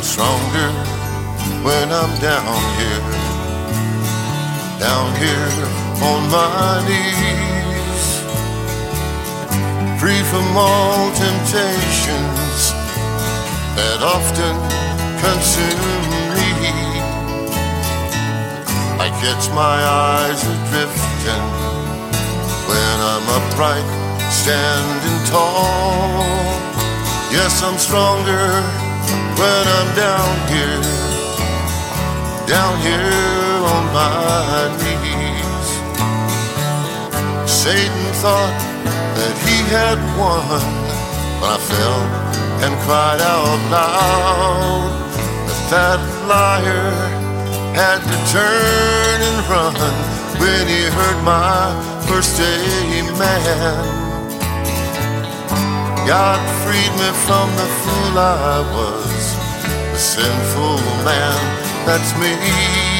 stronger when I'm down here on my knees, free from all temptations that often consume me. I catch my eyes adrifting when I'm upright, standing tall. Yes, I'm stronger when I'm down here on my knees. Satan thought that he had won when I fell and cried out loud, but that liar had to turn and run when he heard my first amen. God freed me from the fool I was, the sinful man, that's me.